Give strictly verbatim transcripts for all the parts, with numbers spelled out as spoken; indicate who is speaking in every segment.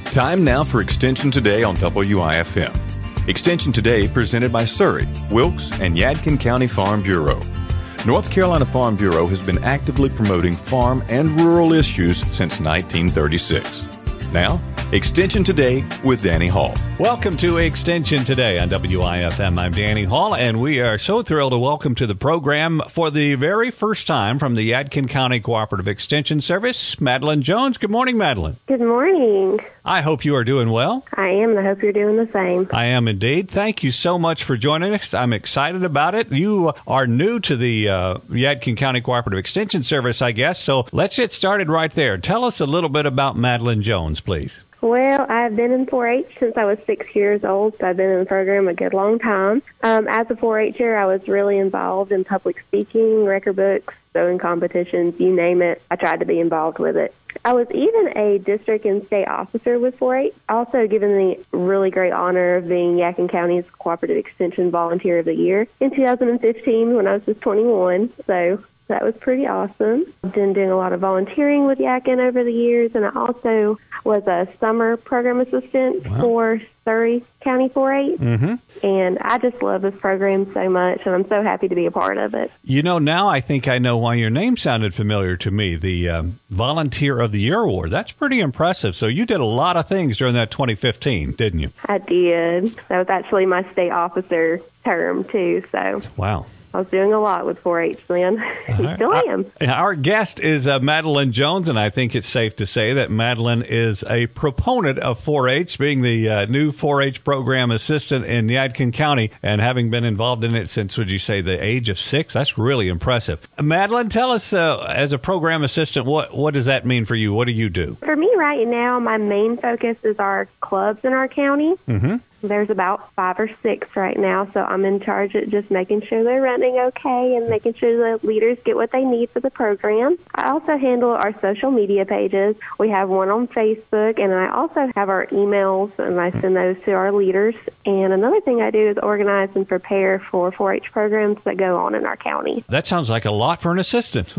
Speaker 1: Time now for Extension Today on W I F M. Extension Today presented by Surrey, Wilkes, and Yadkin County Farm Bureau. North Carolina Farm Bureau has been actively promoting farm and rural issues since nineteen thirty-six. Now, Extension Today with Danny Hall.
Speaker 2: Welcome to Extension Today on W I F M. I'm Danny Hall, and we are so thrilled to welcome to the program for the very first time from the Yadkin County Cooperative Extension Service, Madeline Jones. Good morning, Madeline.
Speaker 3: Good morning.
Speaker 2: I hope you are doing well.
Speaker 3: I am, and I hope you're doing the same.
Speaker 2: I am indeed. Thank you so much for joining us. I'm excited about it. You are new to the uh, Yadkin County Cooperative Extension Service, I guess, so let's get started right there. Tell us a little bit about Madeline Jones, please.
Speaker 3: Well, I've been in four H since I was six years old, so I've been in the program a good long time. Um, as a four H-er, I was really involved in public speaking, record books, sewing competitions, you name it. I tried to be involved with it. I was even a district and state officer with four H, also given the really great honor of being Yadkin County's Cooperative Extension Volunteer of the Year in two thousand fifteen when I was just twenty-one, so that was pretty awesome. I've been doing a lot of volunteering with Yadkin over the years, and I also was a summer program assistant wow. for Surrey County four H, mm-hmm. and I just love this program so much, and I'm so happy to be a part of it.
Speaker 2: You know, now I think I know why your name sounded familiar to me, the um, Volunteer of the Year Award. That's pretty impressive. So you did a lot of things during that twenty fifteen, didn't you?
Speaker 3: I did. That was actually my state officer term, too, so.
Speaker 2: Wow.
Speaker 3: I was doing a lot with four H then. Right. Still am.
Speaker 2: Our, our guest is uh, Madeline Jones, and I think it's safe to say that Madeline is a proponent of four H, being the uh, new four H program assistant in Yadkin County, and having been involved in it since, would you say, the age of six? That's really impressive. Madeline, tell us, uh, as a program assistant, what, what does that mean for you? What do you do?
Speaker 3: For me right now, my main focus is our clubs in our county. Mm-hmm. There's about five or six right now, so I'm in charge of just making sure they're running okay and making sure the leaders get what they need for the program. I also handle our social media pages. We have one on Facebook, and I also have our emails, and I send those to our leaders. And another thing I do is organize and prepare for four H programs that go on in our county.
Speaker 2: That sounds like a lot for an assistant.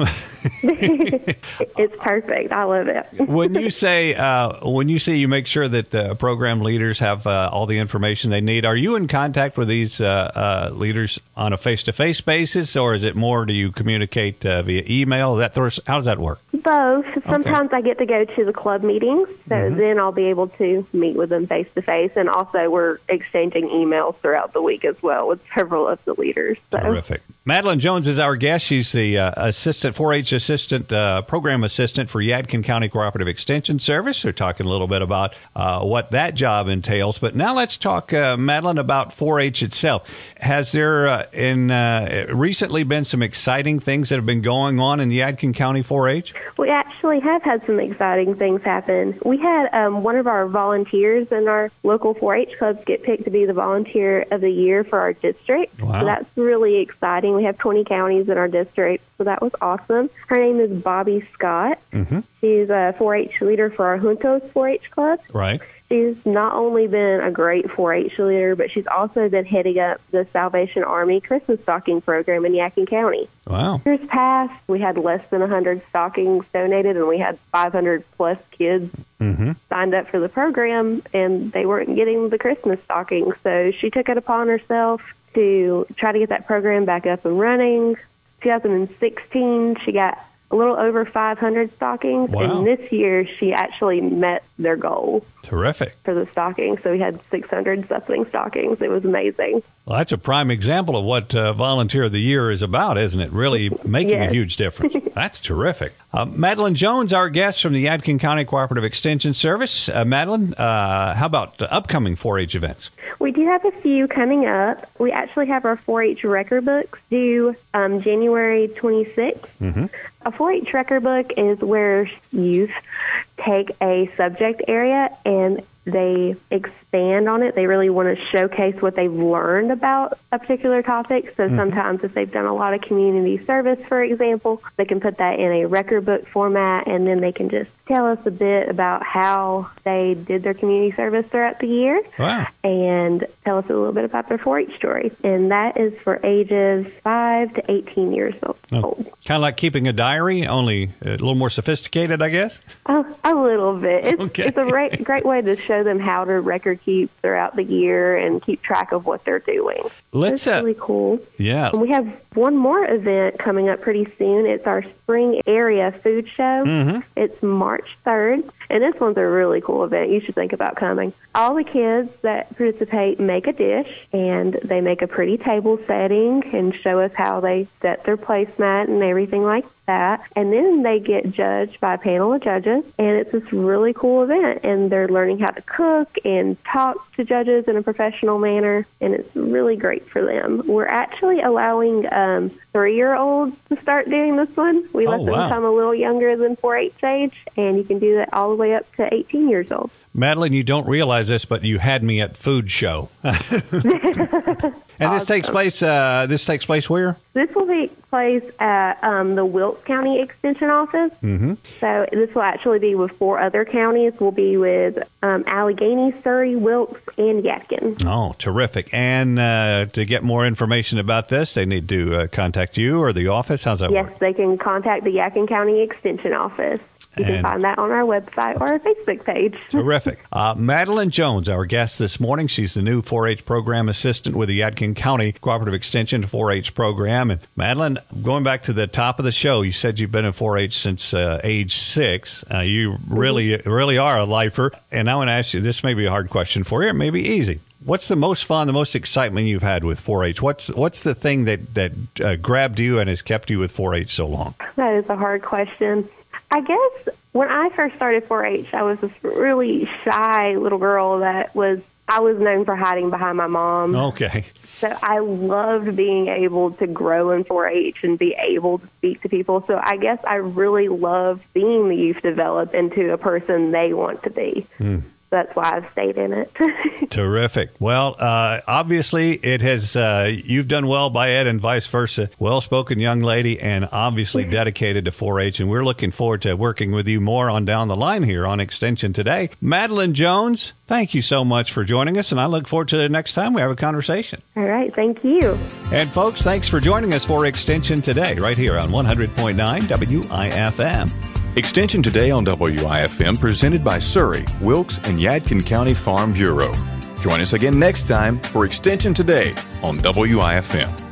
Speaker 3: It's perfect. I love it.
Speaker 2: When you say uh, when you say you make sure that the program leaders have uh, all the information information they need, are you in contact with these uh, uh, leaders on a face-to-face basis, or is it more, do you communicate uh, via email? That How does that work?
Speaker 3: Both. Sometimes okay. I get to go to the club meetings, so mm-hmm. then I'll be able to meet with them face-to-face, and also we're exchanging emails throughout the week as well with several of the leaders. So.
Speaker 2: Terrific. Madeline Jones is our guest. She's the uh, assistant, four H assistant, uh, program assistant for Yadkin County Cooperative Extension Service. We're talking a little bit about uh, what that job entails. But now let's talk, uh, Madeline, about four H itself. Has there uh, in uh, recently been some exciting things that have been going on in Yadkin County four H?
Speaker 3: We actually have had some exciting things happen. We had um, one of our volunteers in our local four H clubs get picked to be the Volunteer of the Year for our district.
Speaker 2: Wow.
Speaker 3: So that's really exciting. We have twenty counties in our district, so that was awesome. Her name is Bobby Scott. Mm-hmm. She's a four H leader for our Juntos four H club.
Speaker 2: Right.
Speaker 3: She's not only been a great four H leader, but she's also been heading up the Salvation Army Christmas stocking program in Yadkin County.
Speaker 2: Wow.
Speaker 3: Years past, we had less than one hundred stockings donated, and we had five hundred plus kids mm-hmm. signed up for the program, and they weren't getting the Christmas stockings. So she took it upon herself to try to get that program back up and running. twenty sixteen, she got a little over five hundred stockings,
Speaker 2: wow.
Speaker 3: and this year she actually met their goal.
Speaker 2: Terrific.
Speaker 3: For the stockings. So we had six hundred something stockings. It was amazing.
Speaker 2: Well, that's a prime example of what uh, Volunteer of the Year is about, isn't it? Really making
Speaker 3: yes.
Speaker 2: a huge difference. That's terrific. Uh, Madeline Jones, our guest from the Yadkin County Cooperative Extension Service. Uh, Madeline, uh, how about the upcoming four H events?
Speaker 3: We do have a few coming up. We actually have our four H record books due um, January twenty-sixth. Mm-hmm. A four H record book is where youth take a subject area and they expand on it. They really want to showcase what they've learned about a particular topic. So mm-hmm. sometimes if they've done a lot of community service, for example, they can put that in a record book format, and then they can just tell us a bit about how they did their community service throughout the year.
Speaker 2: Wow.
Speaker 3: And tell us a little bit about their four H story. And that is for ages five to eighteen years old.
Speaker 2: Oh, kind of like keeping a diary, only a little more sophisticated, I guess?
Speaker 3: Oh, a little bit. It's,
Speaker 2: okay.
Speaker 3: it's a great, great way to show them how to record keep throughout the year and keep track of what they're doing.
Speaker 2: Let's,
Speaker 3: It's uh, really cool.
Speaker 2: Yeah.
Speaker 3: And we have one more event coming up pretty soon. It's our spring area food show.
Speaker 2: Mm-hmm.
Speaker 3: It's March third, and this one's a really cool event. You should think about coming. All the kids that participate make a dish, and they make a pretty table setting and show us how they set their placemat and everything like that. And then they get judged by a panel of judges, and it's this really cool event. And they're learning how to cook and talk to judges in a professional manner, and it's really great for them. We're actually allowing um, three-year-olds to start doing this one. We
Speaker 2: Oh,
Speaker 3: let them
Speaker 2: wow.
Speaker 3: come a little younger than four H age, and you can do that all the way up to eighteen years old.
Speaker 2: Madeline, you don't realize this, but you had me at food show. And this takes place. Uh, this takes place where?
Speaker 3: This will take place at um, the Wilkes County Extension Office.
Speaker 2: Mm-hmm.
Speaker 3: So this will actually be with four other counties. We'll be with um, Allegheny, Surrey, Wilkes, and Yadkin.
Speaker 2: Oh, terrific! And uh, to get more information about this, they need to uh, contact you or the office. How's that
Speaker 3: Yes,
Speaker 2: work?
Speaker 3: they can contact the Yadkin County Extension Office. You
Speaker 2: And-
Speaker 3: can find that on our website or our Facebook page.
Speaker 2: Terrific. Uh, Madeline Jones, our guest this morning. She's the new four H program assistant with the Yadkin County Cooperative Extension four H program. And Madeline, going back to the top of the show, you said you've been in four H since uh, age six. Uh, you really, really are a lifer. And I want to ask you, this may be a hard question for you. It may be easy. What's the most fun, the most excitement you've had with four H? What's what's the thing that, that uh, grabbed you and has kept you with four H so long?
Speaker 3: That is a hard question. I guess when I first started four H, I was this really shy little girl that was, I was known for hiding behind my mom.
Speaker 2: Okay.
Speaker 3: So I loved being able to grow in four H and be able to speak to people. So I guess I really loved seeing the youth develop into a person they want to be. Mm. That's why I've stayed in it.
Speaker 2: Terrific. Well, uh, obviously, it has. Uh, you've done well by it, and vice versa. Well-spoken young lady, and obviously dedicated to four H. And we're looking forward to working with you more on down the line here on Extension Today. Madeline Jones, thank you so much for joining us, and I look forward to the next time we have a conversation.
Speaker 3: All right. Thank you.
Speaker 2: And folks, thanks for joining us for Extension Today, right here on one hundred point nine W I F M.
Speaker 1: Extension Today on W I F M, presented by Surrey, Wilkes, and Yadkin County Farm Bureau. Join us again next time for Extension Today on W I F M.